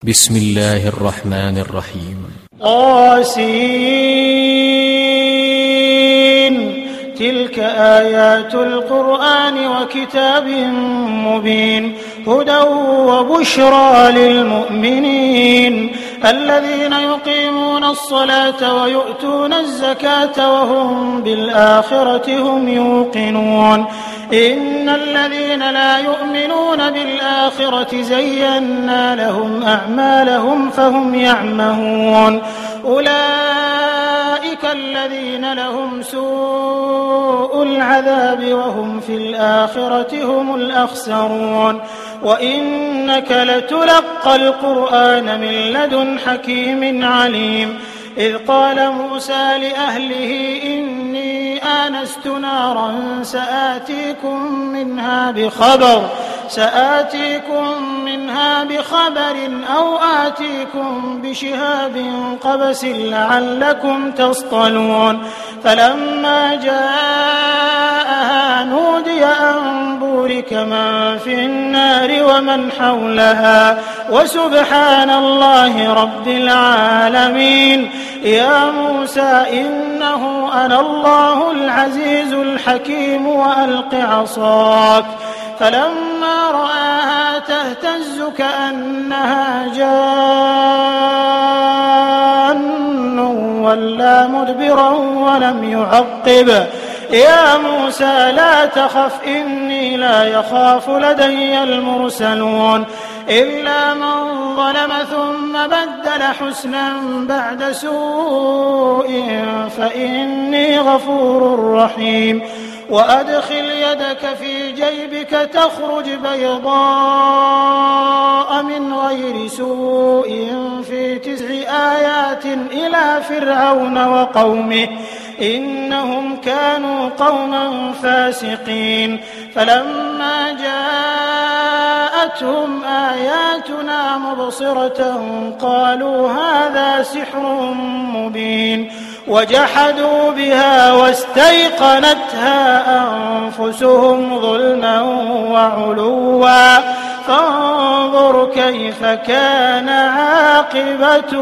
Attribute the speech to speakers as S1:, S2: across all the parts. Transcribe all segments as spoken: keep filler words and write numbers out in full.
S1: بسم الله الرحمن الرحيم.
S2: طاسين تلك آيات القرآن وكتاب مبين هدى وبشرى للمؤمنين الذين يقيمون الصلاة ويؤتون الزكاة وهم بالآخرة هم يوقنون إن الذين لا يؤمنون بالآخرة زينا لهم أعمالهم فهم يعمهون أولئك الذين لهم سوء العذاب وهم في الآخرة هم الأخسرون وإنك لتلقى القرآن من لدن حكيم عليم إذ قال موسى لأهله إني آنست نارا سآتيكم منها بخبر سآتيكم منها بخبر أو آتيكم بشهاب قبس لعلكم تصطلون فلما جاءها نودي أن بورك من في النار ومن حولها وسبحان الله رب العالمين يا موسى إنه أنا الله العزيز الحكيم وألق عصاك فلما رآها تهتز كأنها جان ولا مدبرا ولم يعقب يا موسى لا تخف إني لا يخاف لدي المرسلون إلا من ظلم ثم بدل حسنا بعد سوء فإني غفور رحيم وأدخل يدك في جيبك تخرج بيضاء من غير سوء في تسع آيات إلى فرعون وقومه إنهم كانوا قوما فاسقين فلما جاءتهم آياتنا مبصرة قالوا هذا سحر مبين وجحدوا بها واستيقنتها أنفسهم ظلما وعلوا فانظر كيف كان عاقبة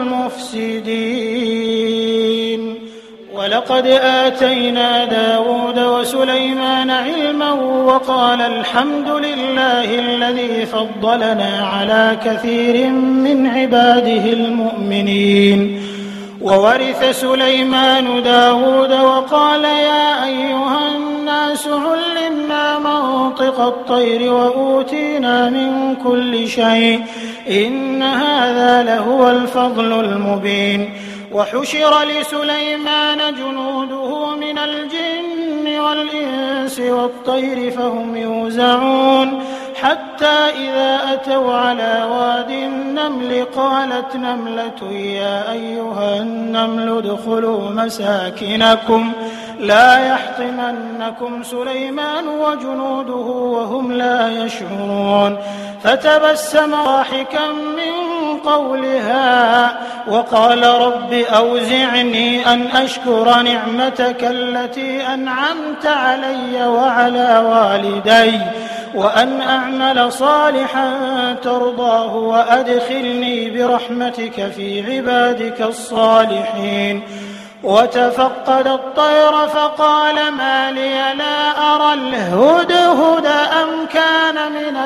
S2: المفسدين ولقد آتينا داود وسليمان علما وقال الحمد لله الذي فضلنا على كثير من عباده المؤمنين وورث سليمان داود وقال يا أيها الناس علمنا منطق الطير وأوتينا من كل شيء إن هذا لهو الفضل المبين وحشر لسليمان جنوده من الجن والإنس والطير فهم يوزعون حتى إذا أتوا على واد النمل قالت نملة يا أيها النمل ادخلوا مساكنكم لا يحطمنكم سليمان وجنوده وهم لا يشعرون فتبسم ضاحكا من قولها وقال رب أوزعني أن أشكر نعمتك التي أنعمت علي وعلى والدي وأن أعمل صالحا ترضاه وأدخلني برحمتك في عبادك الصالحين وتفقد الطير فقال ما لي لا أرى الهدهد أم كان من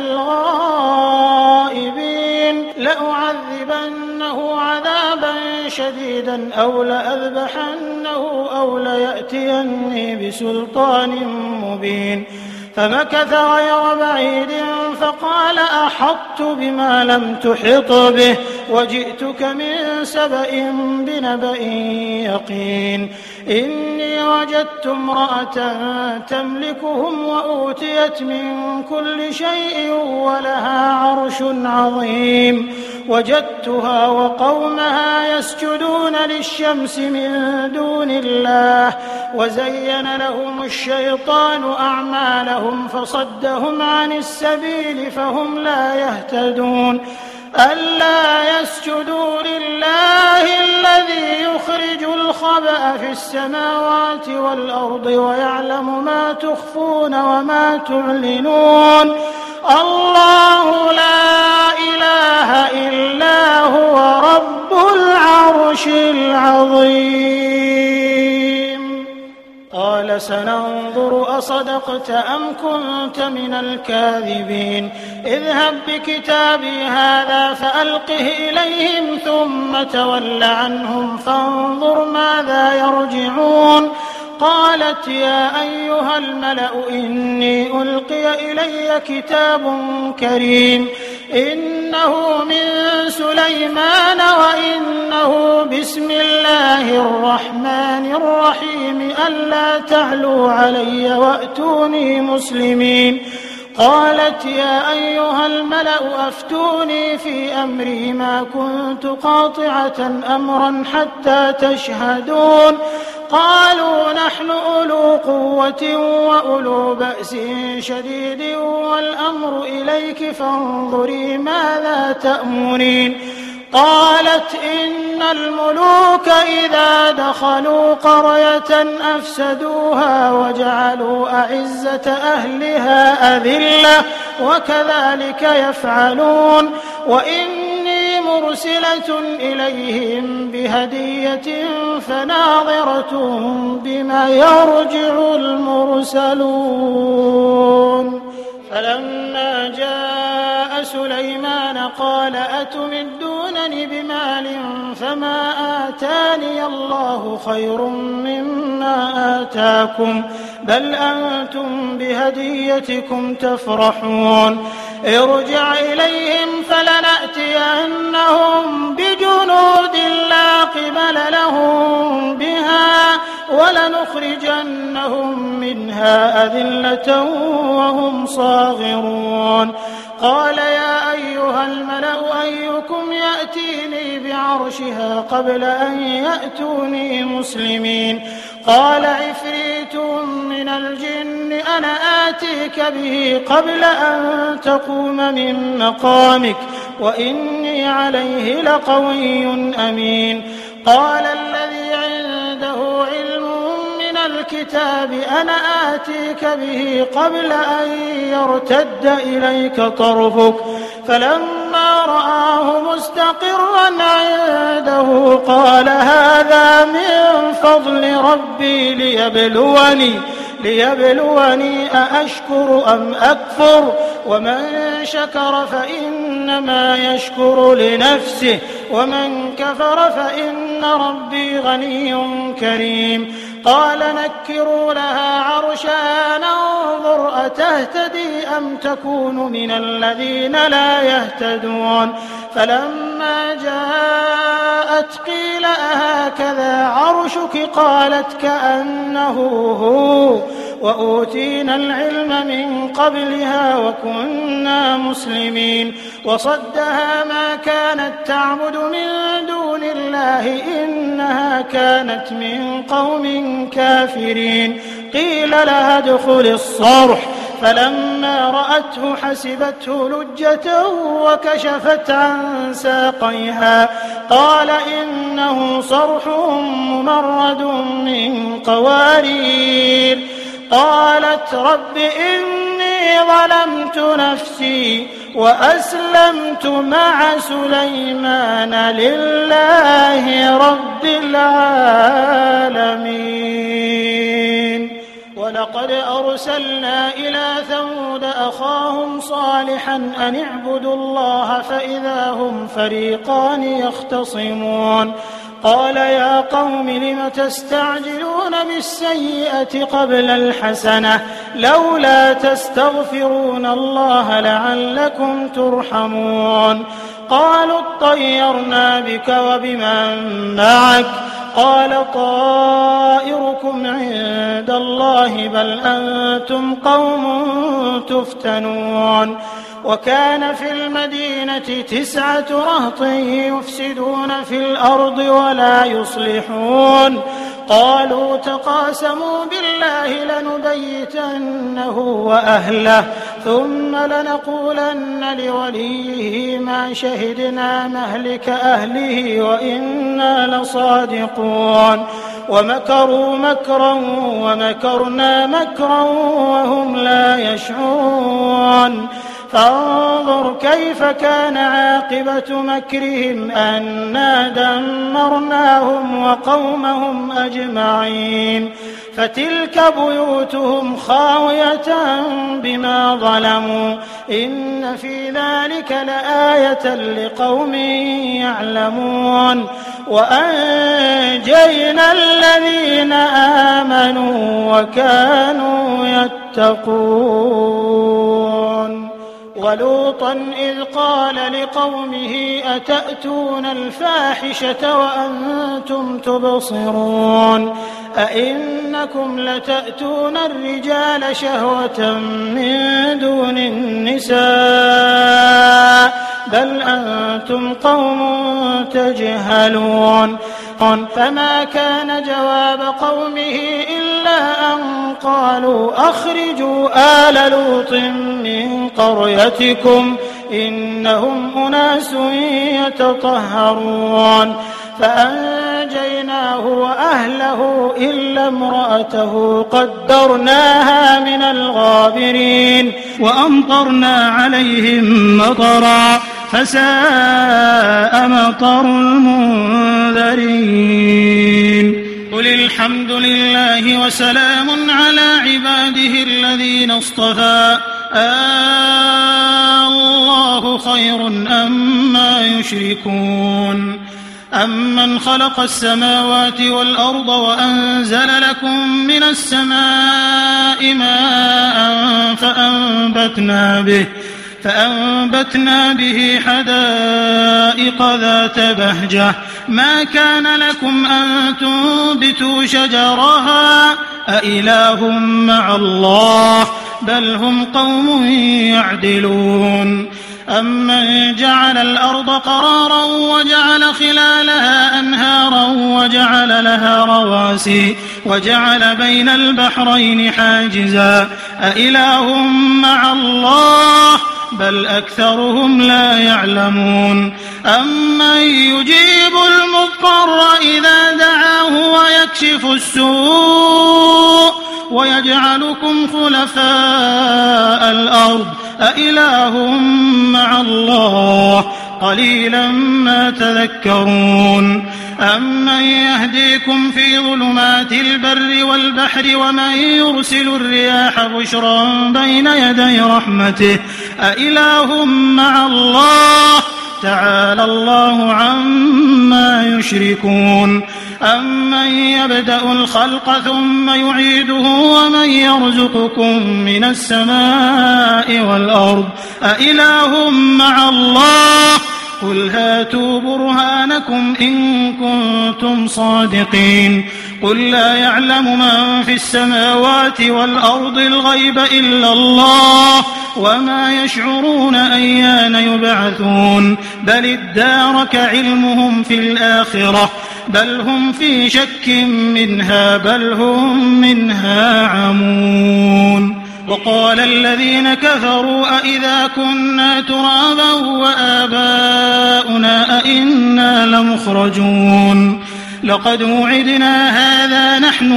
S2: الغائبين لأعذبنه عذابا شديدا أو لأذبحنه أو ليأتيني بسلطان مبين فمكث غير بعيد فقال أحطت بما لم تحط به وجئتك من سبأ بنبأ يقين إني وجدت امرأة تملكهم وأوتيت من كل شيء ولها عرش عظيم وجدتها وقومها يسجدون للشمس من دون الله وزين لهم الشيطان أعمالهم فصدهم عن السبيل فهم لا يهتدون ألا يسجدوا لله الذي يخرج الخبأ في السماوات والأرض ويعلم ما تخفون وما تعلنون الله لا إله إلا هو رب العرش العظيم. قال سننظر أصدقت أم كنت من الكاذبين اذهب بكتابي هذا فألقه إليهم ثم تول عنهم فانظر ماذا يرجعون. قالت يا أيها الملأ إني ألقي إلي كتاب كريم إنه من سليمان وإنه بسم الله الرحمن الرحيم ألا تعلوا علي وأتوني مسلمين. قالت يا أيها الملأ أفتوني في أمري ما كنت قاطعة أمرا حتى تشهدون. قالوا نحن أولو قوة وأولو بأس شديد والأمر إليك فانظري ماذا تأمرين. قالت إن الملوك إذا دخلوا قرية أفسدوها وجعلوا أعزة أهلها أذلة وكذلك يفعلون وإني مرسلة إليهم بهدية فناظرة بما يرجع المرسلون. فلما جاء سليمان قال أتمدونني بمال فما آتاني الله خير مما آتاكم بل أنتم بهديتكم تفرحون. ارجع إليهم فلنأتينهم بجنود لا قبل لهم بها ولنخرجنهم منها أذلة وهم صاغرون. قال يا أيها الملأ أيكم يأتيني بعرشها قبل أن يأتوني مسلمين. قال عفريت من الجن أنا آتيك به قبل أن تقوم من مقامك وإني عليه لقوي أمين. قال الذي عنده علم من الكتاب أنا آتيك به قبل أن يرتد إليك طرفك فلما رآه مستقرا عنده قال هذا من فضل ربي ليبلوني ليبلوني أأشكر أم أكفر ومن شكر فإنما يشكر لنفسه ومن كفر فإن ربي غني كريم. قال نكروا لها عرشها ننظر أتهتدي أم تكون من الذين لا يهتدون. فلما جاءت قيل أهكذا عرشك قالت كأنه هو وأوتينا العلم من قبلها وكنا مسلمين. وصدها ما كانت تعبد من دون الله إنها كانت من قوم كافرين. قيل لها ادخل الصرح فلما رأته حسبته لجة وكشفت عن ساقيها قال إنه صرح ممرد من قوارير. قالت رب إني ظلمت نفسي وأسلمت مع سليمان لله رب العالمين. ولقد أرسلنا إلى ثمود أخاهم صالحا أن اعبدوا الله فإذا هم فريقان يختصمون. قال يا قوم لم تستعجلون بالسيئة قبل الحسنة لولا تستغفرون الله لعلكم ترحمون. قالوا اطيرنا بك وبمن معك قال طائركم عند الله بل أنتم قوم تفتنون. وكان في المدينة تسعة رهط يفسدون في الأرض ولا يصلحون. قالوا تقاسموا بالله لنبيتنه وأهله ثم لنقولن لوليه ما شهدنا مهلك أهله وإنا لصادقون. ومكروا مكرا ومكرنا مكرا وهم لا يشعرون. فانظر كيف كان عاقبة مكرهم أنا دمرناهم وقومهم أجمعين فتلك بيوتهم خاوية بما ظلموا إن في ذلك لآية لقوم يعلمون وأنجينا الذين آمنوا وكانوا يتقون ولوطا إذ قال لقومه أتأتون الفاحشة وأنتم تبصرون أئنكم لتأتون الرجال شهوة من دون النساء بل أنتم قوم تجهلون فما كان جواب قومه إلا أن قالوا أخرجوا آل لوط من قريتكم إنهم أناس يتطهرون فأنجيناه وأهله إلا امرأته قدرناها من الغابرين وأمطرنا عليهم مطرا فساء مطر المنذرين قل الحمد لله وسلام على عباده الذين اصطفى الله خير أما يشركون أمن خلق السماوات والأرض وأنزل لكم من السماء ماء فأنبتنا به فأنبتنا به حدائق ذات بهجة ما كان لكم أن تنبتوا شجرها أإله مع الله بل هم قوم يعدلون أمن جعل الأرض قرارا وجعل خلالها أنهارا وجعل لها رواسي وجعل بين البحرين حاجزا أإله مع الله بل أكثرهم لا يعلمون أمن يجيب المضطر إذا دعاه ويكشف السوء ويجعلكم خلفاء الأرض أإله مع الله قليلا ما تذكرون أمن يهديكم في ظلمات البر والبحر ومن يرسل الرياح بشرا بين يدي رحمته أإله مع الله تعالى الله عما يشركون أمن يبدأ الخلق ثم يعيده ومن يرزقكم من السماء والأرض أإله مع الله قل هاتوا برهانكم إن كنتم صادقين قل لا يعلم من في السماوات والأرض الغيب إلا الله وما يشعرون أيان يبعثون بل ادارك علمهم في الآخرة بل هم في شك منها بل هم منها عمون وقال الذين كفروا أئذا كنا ترابا وآباؤنا أئنا لمخرجون لقد وعدنا هذا نحن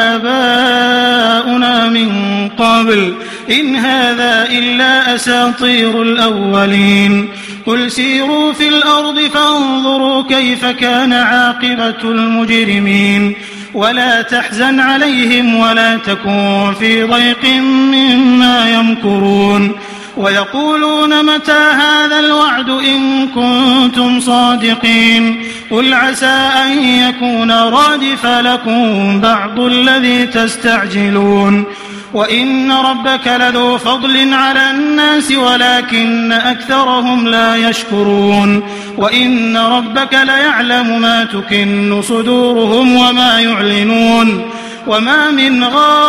S2: وآباؤنا من قبل إن هذا إلا أساطير الأولين قل سيروا في الأرض فانظروا كيف كان عاقبة المجرمين ولا تحزن عليهم ولا تكن في ضيق مما يمكرون ويقولون متى هذا الوعد إن كنتم صادقين قل عسى أن يكون ردف لكم بعض الذي تستعجلون وإن ربك لذو فضل على الناس ولكن أكثرهم لا يشكرون وإن ربك ليعلم ما تكن صدورهم وما يعلنون وما من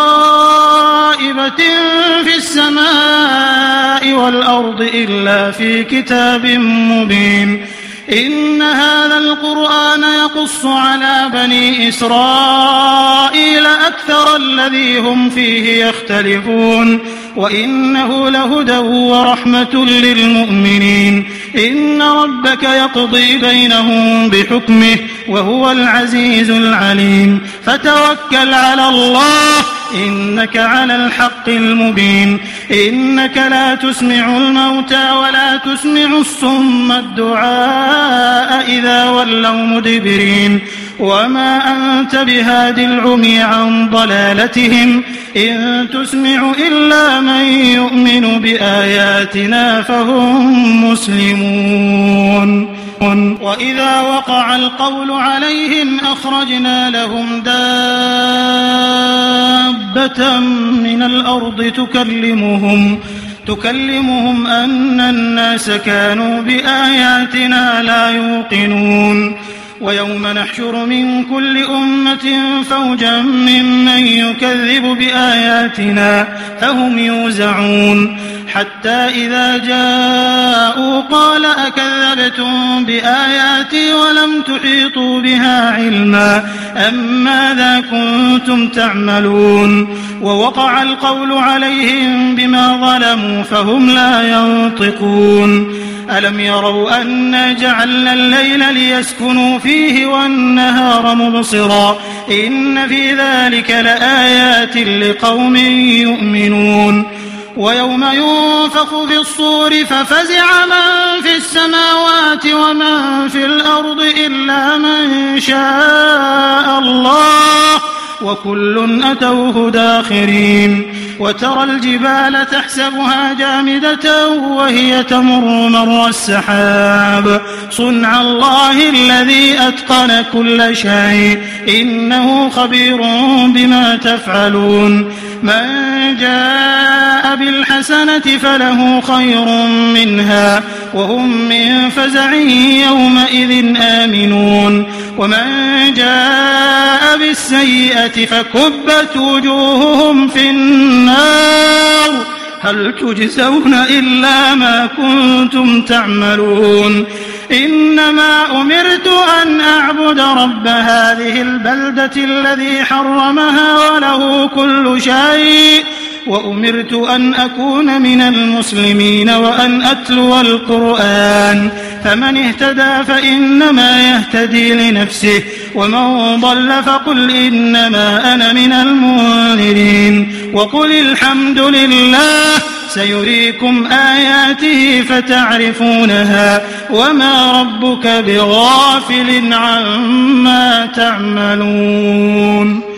S2: غائبة في السماء والأرض إلا في كتاب مبين إن هذا القرآن يقص على بني إسرائيل أكثر الذي هم فيه يختلفون وإنه لهدى ورحمة للمؤمنين إن ربك يقضي بينهم بحكمه وهو العزيز العليم فتوكل على الله إنك على الحق المبين إنك لا تسمع الموتى ولا تسمع الصم الدعاء إذا ولوا مدبرين وما أنت بهاد العمي عن ضلالتهم إن تسمع إلا من يؤمن بآياتنا فهم مسلمون وإذا وقع القول عليهم أخرجنا لهم دابة من الأرض تكلمهم تكلمهم أن الناس كانوا بآياتنا لا يوقنون ويوم نحشر من كل أمة فوجا ممن يكذب بآياتنا فهم يوزعون حتى إذا جاءوا قال أكذبتم بآياتي ولم تحيطوا بها علما أم ماذا كنتم تعملون ووقع القول عليهم بما ظلموا فهم لا ينطقون ألم يروا أنا جعلنا الليل ليسكنوا فيه والنهار مبصرا إن في ذلك لآيات لقوم يؤمنون ويوم ينفخ في الصور ففزع من في السماوات ومن في الأرض إلا من شاء الله وكل أتوه داخرين وترى الجبال تحسبها جامدة وهي تمر مر السحاب صنع الله الذي أتقن كل شيء إنه خبير بما تفعلون من جاء بالحسنة فله خير منها وهم من فزع يومئذ آمنون ومن جاء بالسيئة فكبت وجوههم في النار هل تجزون إلا ما كنتم تعملون إنما أمرت أن أعبد رب هذه البلدة الذي حرمها وله كل شيء وأمرت أن أكون من المسلمين وأن أتلو القرآن فمن اهتدى فإنما يهتدي لنفسه ومن ضل فقل إنما أنا من المنذرين وقل الحمد لله سيريكم آياته فتعرفونها وما ربك بغافل عما تعملون.